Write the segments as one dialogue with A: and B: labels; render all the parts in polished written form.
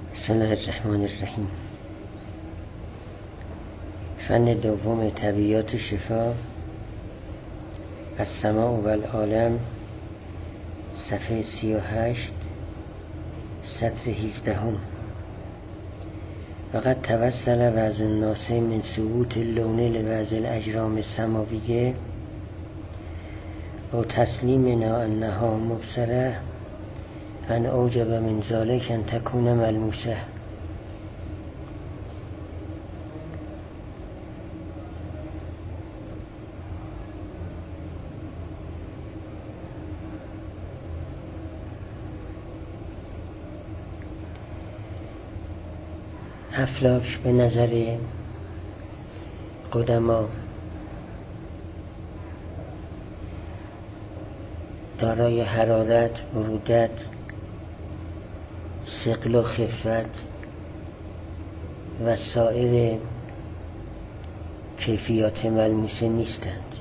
A: بسم الله الرحمن الرحیم. فن دوم طبیعیات شفا، السماع و العالم، صفحه 38 سطر 17. وقد توسل بعض الناس من ثبوت اللون لبعض الاجرام السماویه و تسلیمنا انها مبصره ان اوجب من ذلك ان تكون ملموسه. افلاک به نظر قدما دارای حرارت، برودت، ثقل و خفت و سایر کیفیات ملموسه نیستند.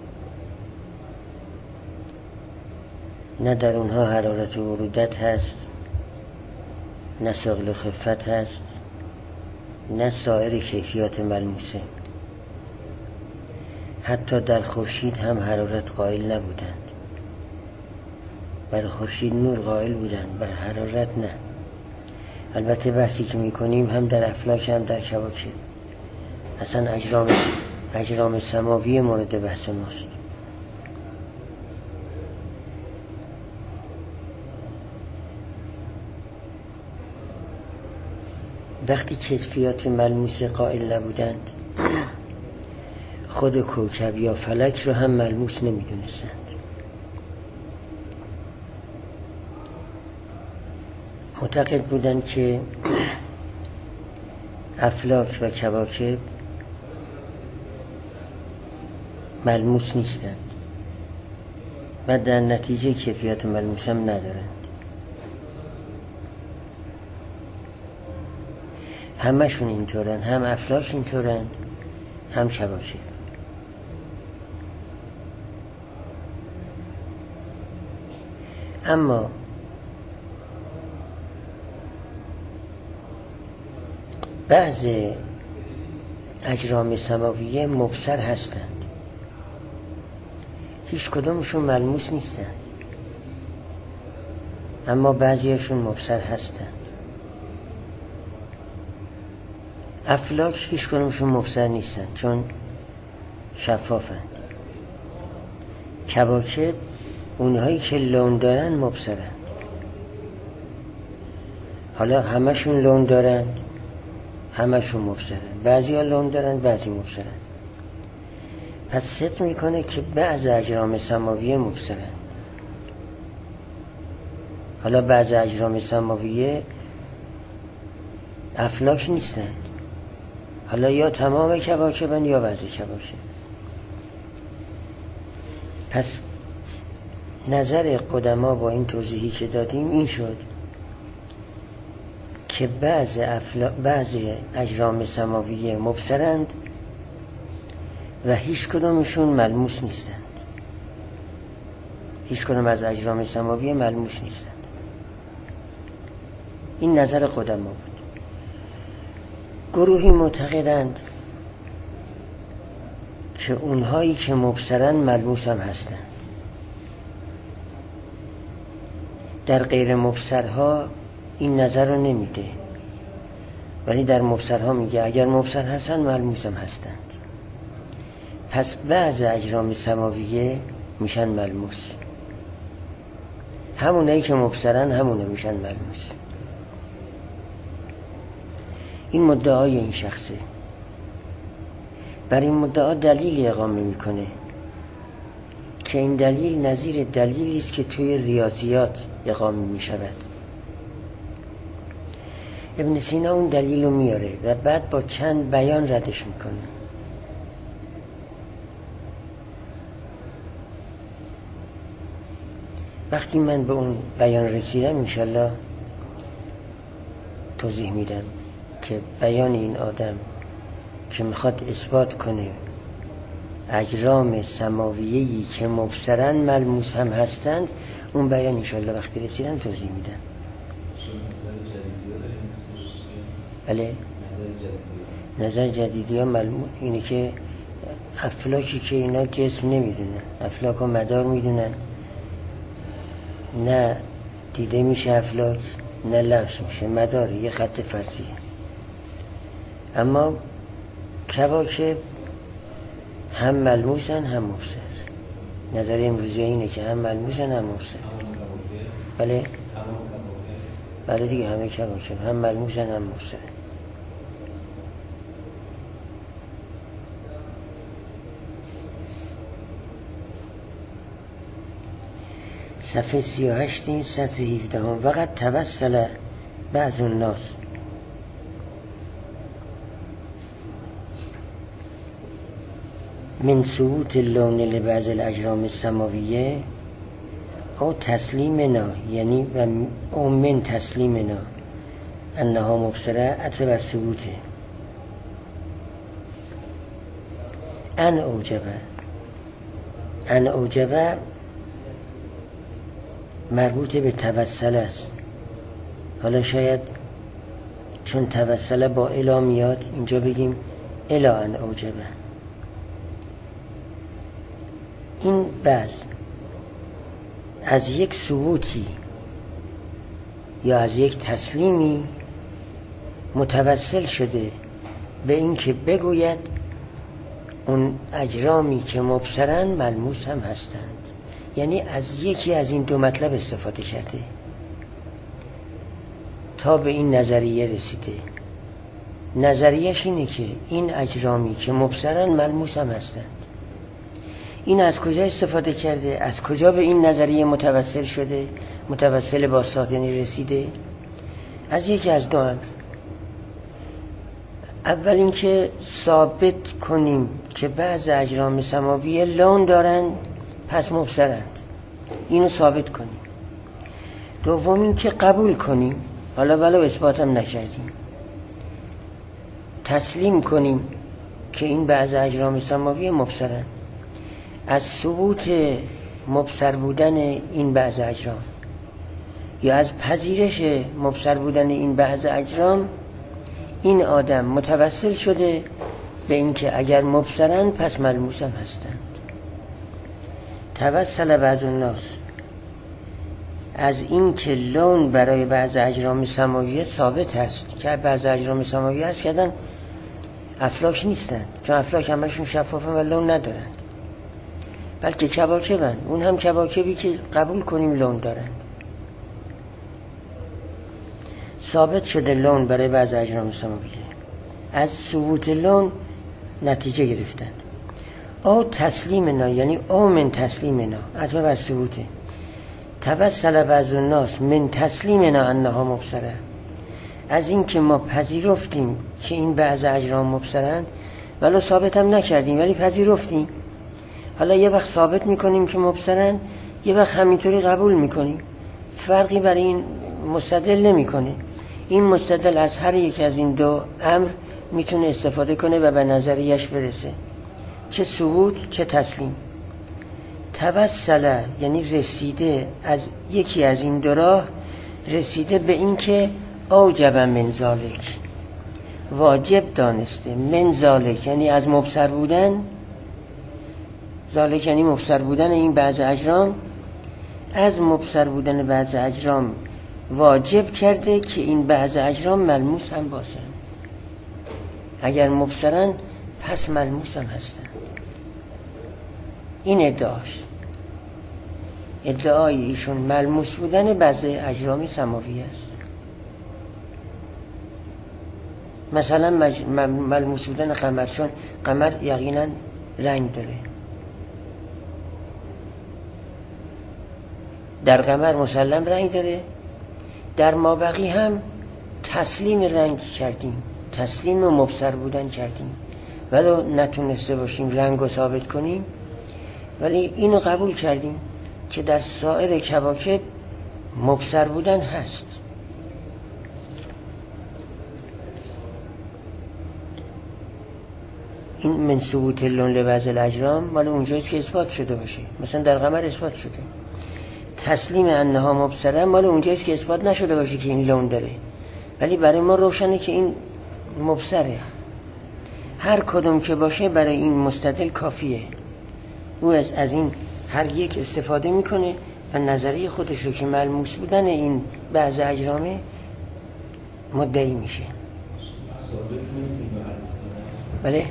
A: نه در اونها حرارت و برودت هست، نه ثقل و خفت هست، نه سایر کیفیات ملموسه. حتی در خورشید هم حرارت قائل نبودند. برای خورشید نور قائل بودند، برای حرارت نه. البته بحثی که میکنیم هم در افلاک هم در کواکب، اصلا اجرام سماوی مورد بحث ماست. وقتی کیفیات ملموس قائل نبودند، خود کوکب یا فلک رو هم ملموس نمیدونستند. معتقد بودند که افلاک و کواکب ملموس نیستند و در نتیجه کیفیات ملموس هم ندارند. همشون اینطورن، هم افلاک اینطورن، هم کواکب. اما بعض اجرام سماویه مبصر هستند، هیچ کدومشون ملموس نیستند، اما بعضیشون مبصر هستند. افلاک هیچ کدومشون مبصر نیستند چون شفافند. کواکب اونهایی که لون دارن مبصرند. حالا همشون لون دارند، همشون مبصرند. بعضی ها لون دارند، بعضی مبصرند. پس ست میکنه که بعض اجرام سماویه مبصرند. حالا بعض اجرام سماویه افلاک نیستند. حالا یا تمام کواکبند یا بعضی کواکب. پس نظر قدما با این توضیحی که دادیم این شد که بعض اجرام سماویه مبصرند و هیچ کدومشون ملموس نیستند. هیچ کدوم از اجرام سماویه ملموس نیستند. این نظر قدما بود. گروهی معتقدند که اونهایی که مبصرن ملموس هم هستند. در غیر مبصرها این نظر رو نمیده، ولی در مبصرها میگه اگر مبصر هستن ملموس هم هستند. پس بعض اجرام سماویه میشن ملموس، همونایی که مبصرن همونه میشن ملموس. این مدعای این شخصه. بر این مدعا دلیل اقامه میکنه که این دلیل نظیر دلیلی است که توی ریاضیات اقامه میشود. ابن سینا اون دلیل رو میاره و بعد با چند بیان ردش میکنه. وقتی من به اون بیان رسیدم انشالله توضیح میدم که بیان این آدم که میخواد اثبات کنه اجرام سماویه‌ای که مبصرن ملموس هم هستند، اون بیان انشالله وقتی رسیدم توضیح میدم. بله. نظر جدیدی ها معلوم اینه که افلاکی که اینا جسم نمیدونن، افلاک و مدار میدونن، نه دیده میشه افلاک نه لمس میشه، مدار یه خط فرضیه. اما کواکب هم ملموسن هم مبصر. نظر امروزی اینه که هم ملموسن هم مبصر. بله بله دیگه، همه کواکب هم ملموسن هم مبصر. صفحه 38 سطر 17 وقت توسل بعض الناس من ثبوت اللون لبعض الاجرام السماویه او تسلیمنا، یعنی او من تسلیمنا انها مبصره، عطف بر ثبوته. ان اوجبه مربوط به توسل است. حالا شاید چون توسل با الا میاد اینجا بگیم الا ان اوجبه. این بعض از یک ثبوتی یا از یک تسلیمی متوسل شده به این که بگوید اون اجرامی که مبصرن ملموس هم هستند. یعنی از یکی از این دو مطلب استفاده کرده تا به این نظریه رسیده. نظریهش اینه که این اجرامی که مبصرن ملموس هم هستند. این از کجا استفاده کرده؟ از کجا به این نظریه متوسل شده؟ متوسل با ساطنی رسیده؟ از یکی از دو امر. اول اینکه ثابت کنیم که بعض اجرام سماویه لون دارند پس مبصرند، اینو ثابت کنیم. دوم اینکه قبول کنیم، حالا ولو اثبات هم نکردیم، تسلیم کنیم که این بعض اجرام سماویه مبصرند. از ثبوت مبصر بودن این بعض اجرام یا از پذیرش مبصر بودن این بعض اجرام این آدم متوسل شده به اینکه اگر مبصرند پس ملموس هم هستند. توسل بعض الناس از این که لون برای بعض اجرام سماویه ثابت هست که بعض اجرام سماویه هست کردن افلاک نیستند، چون افلاک همشون شفافن و لون ندارند، بلکه کواکبن. اون هم کواکبی که قبول کنیم لون دارند. ثابت شده لون برای بعض اجرام سماویه، از ثبوت لون نتیجه گرفتند. او تسلیمنا، یعنی او من تسلیمنا، عطف بر ثبوته. توسل بعض الناس من تسلیمنا انها مبصره، از این که ما پذیرفتیم که این بعض اجرام مبصرند، ولو ثابت هم نکردیم ولی پذیرفتیم. حالا یه وقت ثابت میکنیم که مبصرند، یه وقت همینطوری قبول میکنیم، فرقی برای این مستدل نمیکنه. این مستدل از هر یک از این دو امر میتونه استفاده کنه و به نظریش برسه، چه ثبوت چه تسلیم. توسل یعنی رسیده، از یکی از این دو راه رسیده به این که اوجب من ذالک، واجب دانسته، من ذالک یعنی از مبصر بودن، ذالک یعنی مبصر بودن این بعض اجرام، از مبصر بودن بعض اجرام واجب کرده که این بعض اجرام ملموس هم باشن. اگر مبصرن پس ملموس هم هستن. این ادعای ایشون ملموس بودن بعض اجرام سماوی است. مثلا ملموس بودن قمر، چون قمر یقینا رنگ داره. در قمر مسلم رنگ داره، در مابقی هم تسلیم رنگ کردیم، تسلیم مبصر بودن کردیم، ولو نتونسته باشیم رنگ رو ثابت کنیم، ولی اینو قبول کردیم که در سایر کواکب مبصر بودن هست. این من ثبوت اللون لبعض الاجرام مال اونجاییست که اثبات شده باشه، مثلا در قمر اثبات شده. تسلیم انها مبصره مال اونجاییست که اثبات نشده باشه که این لون داره، ولی برای ما روشنه که این مبصره، هر کدوم که باشه برای این مستدل کافیه. او از این هر یک استفاده میکنه و نظریه خودش رو که ملموس بودن این بعض اجرامه مدعی میشه. بله؟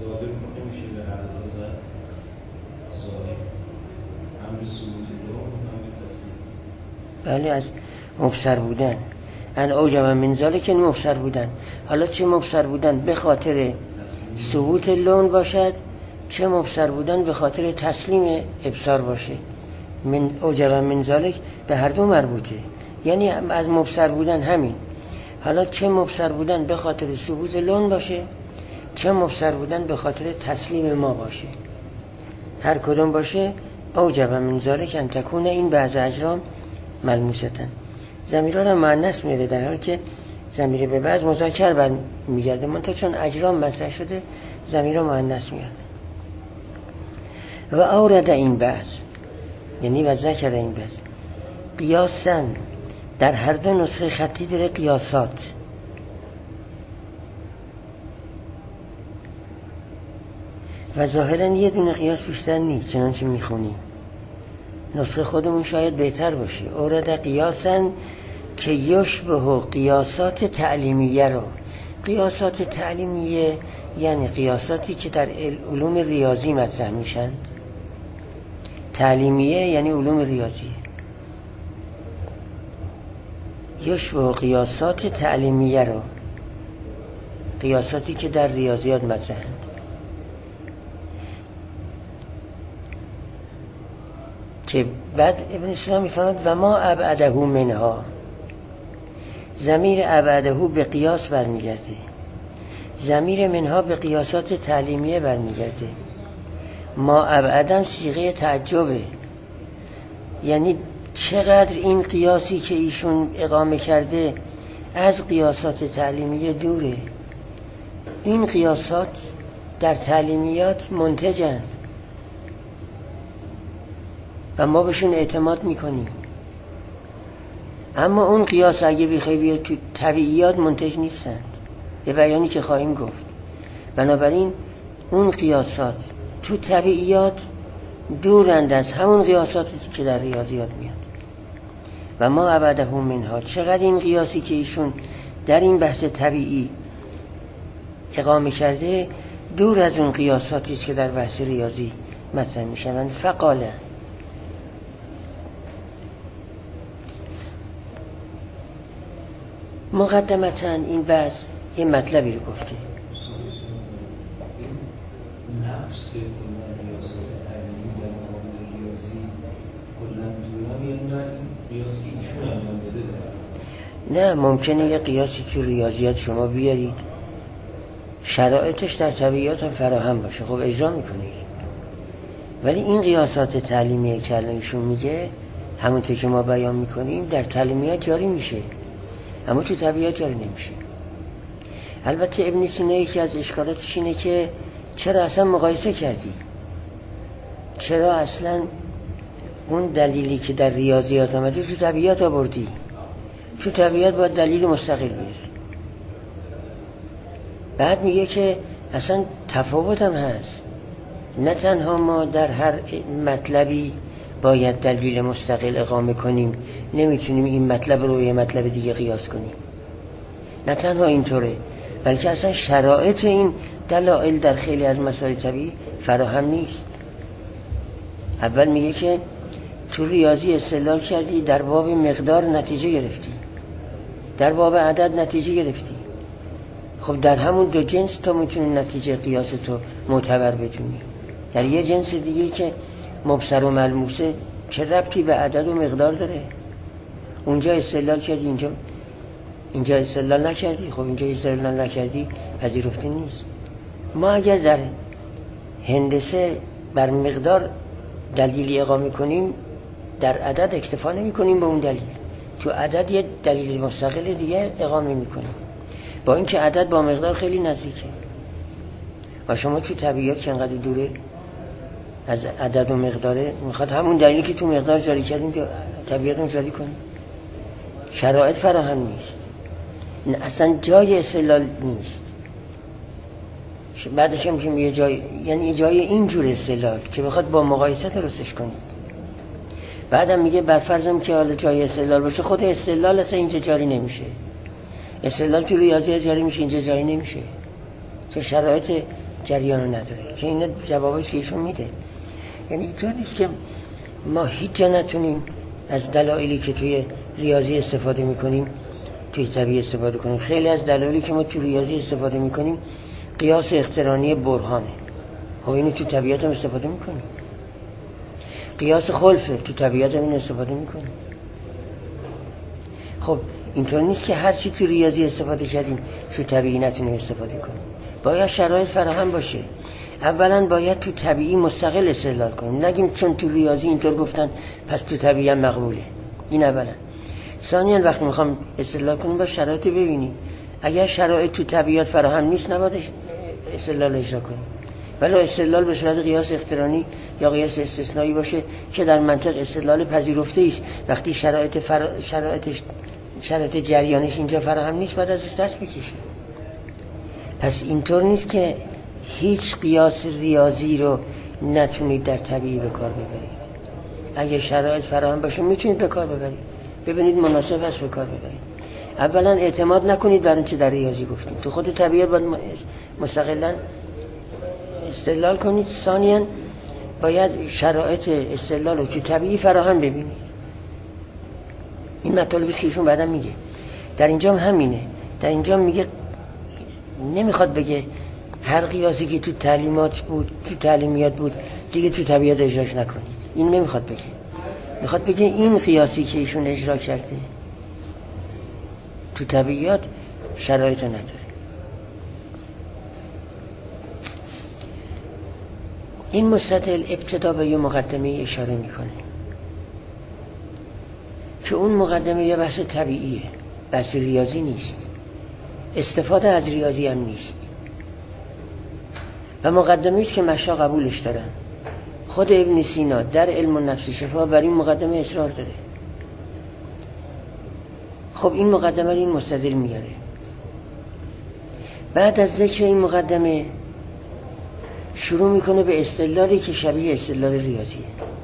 A: بله، از مبصر بودن ان اوجب من ذلک مبصر بودن. حالا چه مبصر بودن به خاطر ثبوت لون باشد، چه مبصر بودن به خاطر تسلیم ابصار باشه، من اوجب من ذلک به هر دو مربوطه. یعنی از مبصر بودن همین، حالا چه مبصر بودن به خاطر ثبوت لون باشه، چه مبصر بودن به خاطر تسلیم ما باشه، هر کدوم باشه اوجب من ذلک ان تکون این بعض اجرام ملموستن. ضمیرها را مؤنث میاره، در حالی که ضمیر به بعض مذکر بر میگرده، منتها چون اجرام مطرح شده ضمیرها مؤنث میاد. و اورد این بعض، یعنی و ذکر این بعض قیاساً، در هر دو نسخه خطی داره قیاسات. و ظاهراً یه دونه قیاس بیشتر نیست، چنانچه میخونیم. نسخه خودمون شاید بهتر باشه. اورد قیاساً که یشبه قیاسات تعلیمیه رو. قیاسات تعلیمیه یعنی قیاساتی که در علوم ریاضی مطرح میشن. تعلیمیه یعنی علوم ریاضی. یشبه قیاسات تعلیمیه رو، قیاساتی که در ریاضیات مطرحند. که بعد ابن اسلام میفهمد و ما ابعده منها، ضمیر ابعده به قیاس برمیگرده، ضمیر منها به قیاسات تعلیمیه برمیگرده. ما ابعدم صیغه تعجبه، یعنی چقدر این قیاسی که ایشون اقامه کرده از قیاسات تعلیمیه دوره. این قیاسات در تعلیمیات منتجند و ما بهشون اعتماد میکنیم، اما اون قیاس اگه بخوای بیاد تو طبیعیات منتج نیستند، به بیانی که خواهیم گفت. بنابراین اون قیاسات تو طبیعیات دورند از همون قیاساتی که در ریاضیات میاد. و ما ابعده منها، چقدر این قیاسی که ایشون در این بحث طبیعی اقامه کرده دور از اون قیاساتی است که در بحث ریاضی مطرح میشن. فقاله، مقدمتاً این بحث یه مطلبی رو گفته.
B: نفس قیاسات تعلیمی در مقابل ریاضی کلاً دورم، یعنی نه این قیاسی که ایشون انجام داده
A: نه، ممکنه یه قیاسی تو ریاضیات شما بیارید شرایطش در طبیعیات هم فراهم باشه، خب اجرا میکنید، ولی این قیاسات تعلیمی که ایشون میگه همونطور که ما بیان میکنیم در تعلیمیات جاری میشه، اما تو طبیعیات جاری نمیشه. البته ابن سینا یکی از اشکالاتش اینه که چرا اصلا مقایسه کردی؟ چرا اصلا اون دلیلی که در ریاضیات آمده تو طبیعیات آوردی؟ تو طبیعیات باید دلیل مستقل بیاری. بعد میگه که اصلا تفاوت هم هست، نه تنها ما در هر مطلبی باید دلیل مستقل اقامه کنیم، نمیتونیم این مطلب رو یه مطلب دیگه قیاس کنیم، نه تنها اینطوره، بلکه اصلا شرایط این دلایل در خیلی از مسائل طبیعی فراهم نیست. اول میگه که تو ریاضی استدلال کردی، در باب مقدار نتیجه گرفتی، در باب عدد نتیجه گرفتی، خب در همون دو جنس تو میتونی نتیجه قیاس تو معتبر بدونی. در یه جنس دیگه که مبصر و ملموسه چه ربطی به عدد و مقدار داره؟ اونجا استدلال کردی، اینجا استدلال نکردی، خب اینجا استدلال نکردی پذیرفته نیست. ما اگر در هندسه بر مقدار دلیلی اقامه کنیم، در عدد اکتفا نمی کنیم به اون دلیل، تو عدد یه دلیل مستقل دیگه اقامه می کنیم، با اینکه عدد با مقدار خیلی نزدیکه. و شما تو طبیعیات که انقدر دوره از عدد و مقداره، میخواد همون دلیلی که تو مقدار جاری کردیم که طبیعت هم جاری کنیم. شرایط فراهم نیست، اصلا جای استدلال نیست. بعدش هم که یه جای، یعنی جای اینجور استدلال که بخواد با مقایسه درستش کنید. بعدم میگه بر فرضم که حالا جای استدلال باشه، خود استدلال اصلا اینجا جاری نمیشه. استدلال تو ریاضی جاری میشه، اینجا جاری نمیشه که شرایط جریان رو نداره. که اینا جوابش که ایشون میده. یعنی اینطور نیست که ما هیچ جا نتونیم از دلایلی که توی ریاضی استفاده میکنیم توی طبیعی استفاده کنیم. خیلی از دلایلی که ما توی ریاضی استفاده میکنیم قیاس اقترانی برهانه، خب اینو تو طبیعت هم استفاده میکنیم. قیاس خلفه، تو طبیعت هم این استفاده میکنیم. خب اینطور نیست که هر چی تو ریاضی استفاده کردیم تو طبیعی نتونیم استفاده کنیم. باید شرایط فراهم باشه. اولا باید تو طبیعی مستقل استدلال کنیم، نگیم چون تو ریاضی اینطور گفتن پس تو طبیعی هم مقبوله. این اولا. ثانیاً وقتی میخوام استدلال کنیم باید شرایط ببینیم. اگر شرایط تو طبیعت فراهم نیست نباید استدلال اجرا کنیم. ولی استدلال به صورت قیاس اقترانی یا قیاس استثنایی باشه که در منطق استدلال پذیرفته است. وقتی شرایط جریانش اینجا فراهم نیست باید ازش دست بکشه. پس اینطور نیست که هیچ قیاس ریاضی رو نتونید در طبیعی به کار ببرید. اگه شرایط فراهم باشه میتونید به کار ببرید، ببینید مناسب است به کار ببرید. اولا اعتماد نکنید بر اینکه در ریاضی گفتیم، تو خود طبیعت باید مستقلا استدلال کنید. ثانیاً باید شرایط استدلال رو تو طبیعی فراهم ببینید. این مطالبی که ایشون بعدا میگه. در اینجا هم همینه. در اینجا میگه نمیخواد بگه هر قیاسی که تو تعلیمات بود، تو تعلیمیات بود دیگه تو طبیعت اجراش نکنید. این نمیخواد بگه. میخواد بگه این قیاسی که ایشون اجرا کرده تو طبیعیات شرایط نداره. این مستدل ابتدا به یه مقدمه اشاره میکنه که اون مقدمه یه بحث طبیعیه، بحث ریاضی نیست، استفاده از ریاضی هم نیست و مقدمه است که مشا قبولش دارن. خود ابن سینا در علم النفس شفا بر این مقدمه اصرار داره. خب این مقدمه این مستدل میاره. بعد از ذکر این مقدمه شروع میکنه به استدلالی که شبیه استدلال ریاضیه.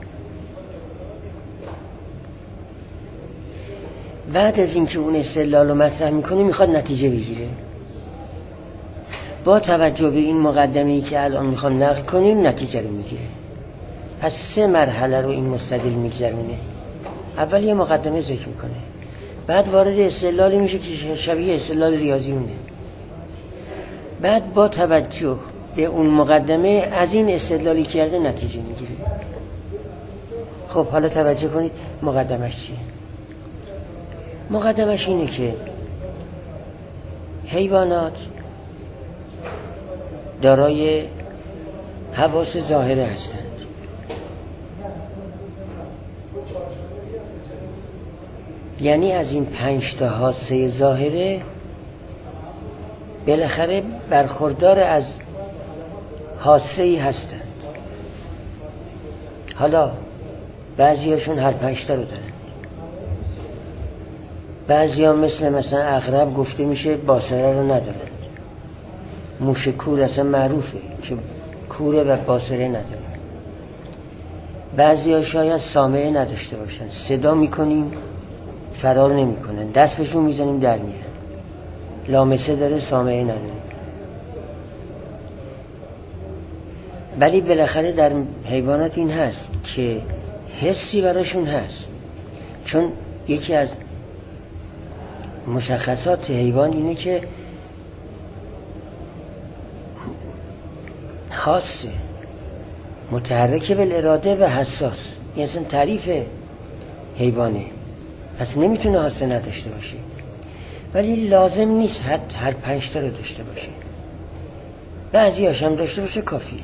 A: بعد از اینکه اون استدلال رو مطرح میکنه میخواد نتیجه بگیره. با توجه به این مقدمه‌ای که الان میخوام نقل کنیم نتیجه رو میگیره. پس 3 مرحله رو این مستدل میگذرونه. اول یه مقدمه ذکر میکنه، بعد وارد استدلالی میشه که شبیه استدلال ریاضیونه، بعد با توجه به اون مقدمه از این استدلالی کرده نتیجه میگیره. خب حالا توجه کنید مقدمش چیه؟ مقدمش اینه که حیوانات دارای حواس ظاهره هستند. یعنی از این 5 تا حاسه ظاهره بالاخره برخوردار از حاسه‌ای هستند. حالا بعضیاشون هر 5 تا رو دارند، بعضیا مثلا عقرب گفته میشه باصره رو ندارند. موش کور اصلا معروفه که کوره و باصره نداره. بعضیا شاید سامعه نداشته باشن، صدا میکنیم فرار نمیکنن، دست بهشون میزنیم در میرن. لامسه داره سامعه نداره. ولی بالاخره در حیوانات این هست که حسی براشون هست، چون یکی از مشخصات حیوان اینه که حاسه، متحرک بالاراده و حساس. این اصلا تعریف حیوانه، پس نمیتونه حاسه نداشته باشه. ولی لازم نیست هر 5 تا رو داشته باشه، بعضی هاشم داشته باشه کافیه.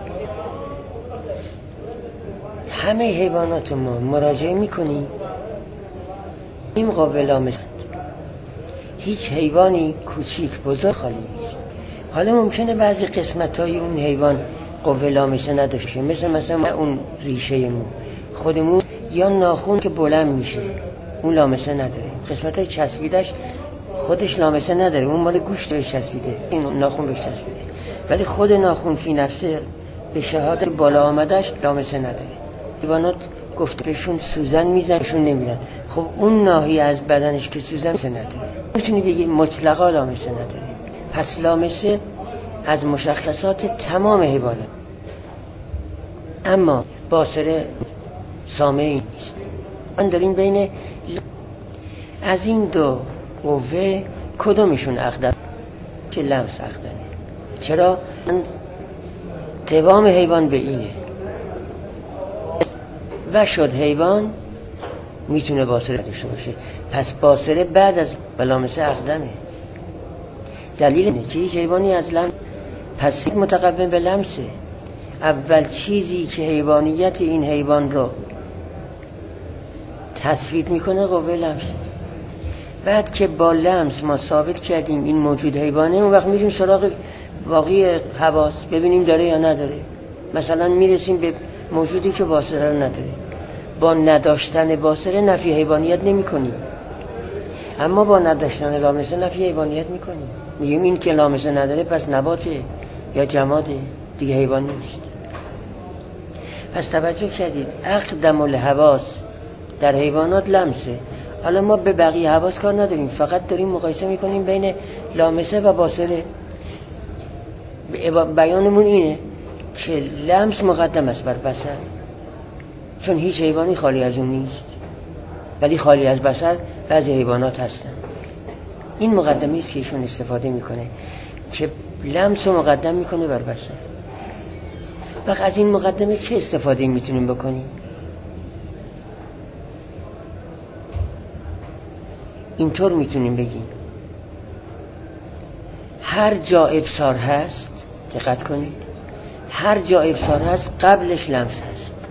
A: همه حیوانات ما مراجعه میکنیم این قابل مثلا هیچ حیوانی کوچیک بزرگ خالی نیست. حالا ممکنه بعضی قسمت‌های اون حیوان قوه لامسه نداشته، مثلا اون ریشه مو خودمون یا ناخون که بلند میشه اون لامسه نداره، قسمت‌های چسبیدش خودش لامسه نداره، اون مال گوشت بهش چسبیده، این ناخون بهش چسبیده. ولی خود ناخن فی نفسه به شهادت بالا آمدش لامسه نداره. حیوانات گفته بهشون سوزن میزنشون نمیرن، خب اون ناحیه از بدنش که سوزن نداره میتونی بگی مطلقا لامسه نداره. پس لامسه از مشخصات تمام حیوانات، اما باصره سامعی نیست. من داریم بین از این دو قوه کدومشون اقدم؟ که لمس اقدمه. چرا؟ قوام حیوان به اینه و شد حیوان میتونه باصره داشته باشه، پس باصره بعد از لامسه اقدمه. دلیل اینه که هیچ حیوانی از لمس پس متقدم به لمسه. اول چیزی که حیوانیت این حیوان رو تثبیت میکنه قوه لمسه. بعد که با لمس ما ثابت کردیم این موجود حیوانه، اون وقت میریم سراغ واقعی حواس ببینیم داره یا نداره. مثلا میرسیم به موجودی که باصره رو نداره. با نداشتن باصره نفی حیوانیت نمی کنیم، اما با نداشتن لامسه نفی حیوانیت میکنیم. میگیم این که لامسه نداره پس نباته یا جماده، دیگه حیوان نیست. پس توجه کردید اقدم الحواس در حیوانات لمسه. حالا ما به بقیه حواس کار نداریم، فقط داریم مقایسه میکنیم بین لامسه و باصره. بیانمون اینه که لمس مقدم است بر بصر، چون هیچ حیوانی خالی از اون نیست، ولی خالی از بصر بعضی حیوانات هستن. این مقدمه است که ایشون استفاده میکنه که لمس رو مقدم میکنه بر بصر. وقت از این مقدمه چه استفاده میتونیم بکنیم؟ اینطور میتونیم بگیم هر جا ابصار هست، دقت کنید، هر جا ابصار هست قبلش لمس هست.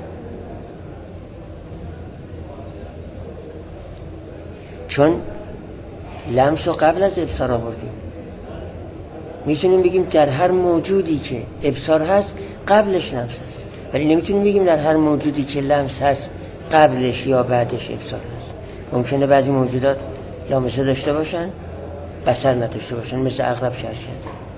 A: چون لمس رو قبل از ابصار آوردیم. میتونیم بگیم در هر موجودی که ابصار هست قبلش لمس هست، ولی نمیتونیم بگیم در هر موجودی که لمس هست قبلش یا بعدش ابصار هست. ممکنه بعضی موجودات لامسه داشته باشن بصر نداشته باشن، مثل عقرب شرشر.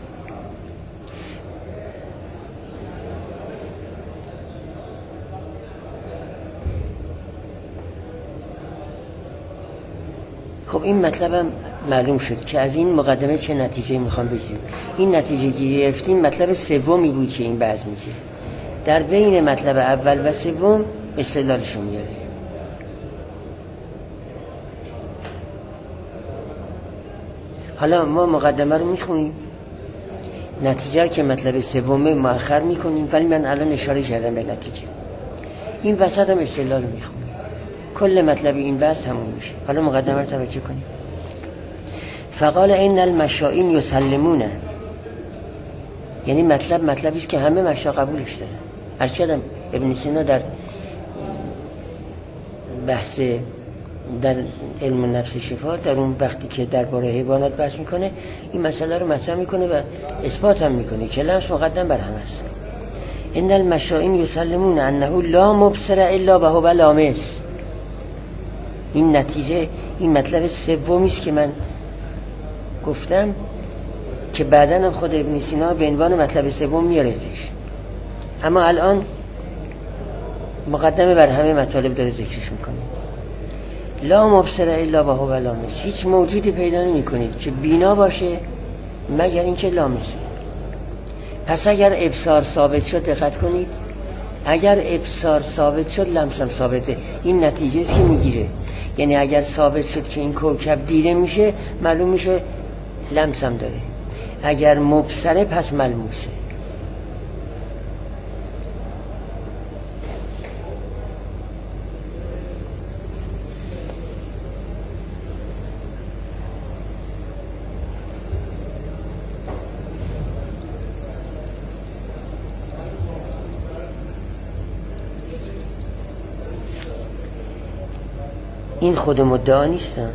A: خب این مطلبم معلوم شد که از این مقدمه چه نتیجه میخوام بگیریم. این نتیجه که گرفتیم مطلب سومی بود که این بحث میگه. در بین مطلب اول و سوم استدلالشون میاره. حالا ما مقدمه رو میخونیم، نتیجه که مطلب سومه مؤخر میکنیم، ولی من الان اشاره کردم به نتیجه. این وسط هم استدلال رو میخونیم، کل مطلب این بحث تموم میشه. حالا مقدمه رو توجه کنیم. فقال این المشائین یسلمون، یعنی مطلبی است که همه مشا قبولش دارن. عرض کردم ابن سینا در بحث در علم نفس شفا، در اون وقتی که درباره حیوانات بحث میکنه، این مسئله رو مطرح میکنه و اثبات هم میکنه که لمس مقدم بر همه است. ان المشائین یسلمون انه لا مبصر الا وهو لامس. این نتیجه، این مطلب سومی است که من گفتم که بعداً هم خود ابن سینا به عنوان مطلب سوم میارهش، اما الان مقدمه بر همه مطالب داره ذکرش میکنه. لا مبصر الا وهو لامس. هیچ موجودی پیدا نمی کنید که بینا باشه مگر اینکه لامسه. پس اگر ابصار ثابت شد، دقت کنید، اگر ابصار ثابت شد لمس هم ثابته. این نتیجه است که میگیره، یعنی اگر ثابت شد که این کوکب دیده میشه، معلوم میشه لمس هم داره. اگر مبصره پس ملموسه. این خود مدعا نیستن.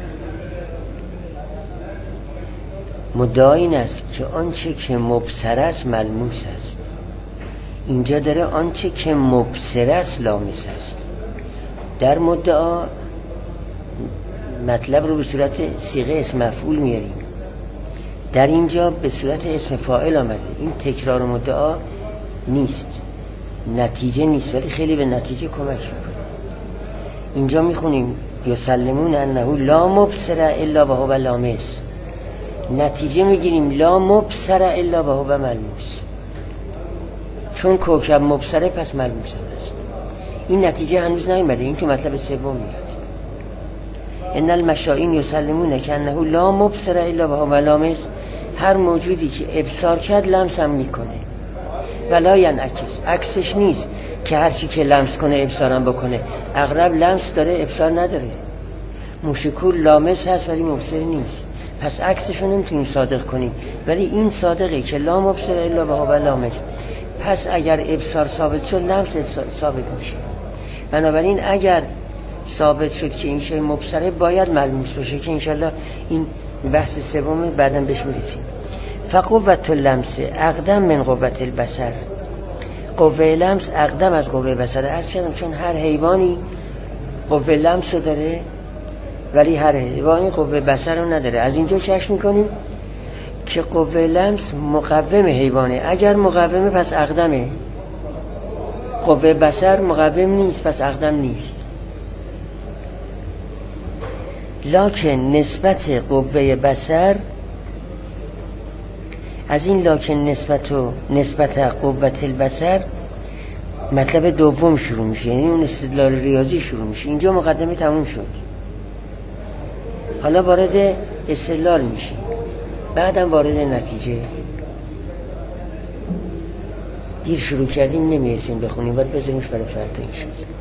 A: مدعا این است که آنچه که مبصر است ملموس است. اینجا داره آنچه که مبصر است لامس است. در مدعا مطلب رو به صورت صیغه اسم مفعول میاریم. در اینجا به صورت اسم فاعل آمده. این تکرار مدعا نیست، نتیجه نیست، ولی خیلی به نتیجه کمک میکنه. اینجا میخونیم یسلمون انه لا مبصر الا و هو لامس، نتیجه میگیریم لا مبصر الا و هو ملموس، چون کوکب مبصره پس ملموس است. این نتیجه هنوز نیامده، این تو مطلب سوم میاد. ان المشائین یسلمون که انه لا مبصر الا و هو لامس، هر موجودی که ابصار کرد لمس هم میکنه. ولا ینعکس، عکسش نیست که هر چی که لمس کنه ابصارم بکنه. عقرب لمس داره ابصار نداره، موشکور لامس هست ولی مبصر نیست، پس عکسش رو نمیتونیم صادق کنیم. ولی این صادقه که لا مبصر الا و هو لامس، پس اگر ابصار ثابت شد لمس ثابت میشه. بنابراین اگر ثابت شد که این شی مبصره باید ملموس باشه، که انشالله این بحث سومه بعداً بهش میرسیم. فقوت اللمس اقدم من قوت البصر، قوه لمس اقدم از قوه بصر. عرض کردم چون هر حیوانی قوه لمس رو داره ولی هر حیوانی قوه بصر رو نداره. از اینجا کشف میکنیم که قوه لمس مقوم حیوانه، اگر مقومه پس اقدمه، قوه بصر مقوم نیست پس اقدم نیست. لکن نسبت قوه بصر، از این لکن نسبت قوت البصر مطلب دوم شروع میشه، یعنی اون استدلال ریاضی شروع میشه. اینجا مقدمه تموم شد، حالا وارد استدلال میشه، بعدم وارد نتیجه. دیر شروع کردیم نمیرسیم بخونیم، باید بذاریمش برای فردا انشاءالله.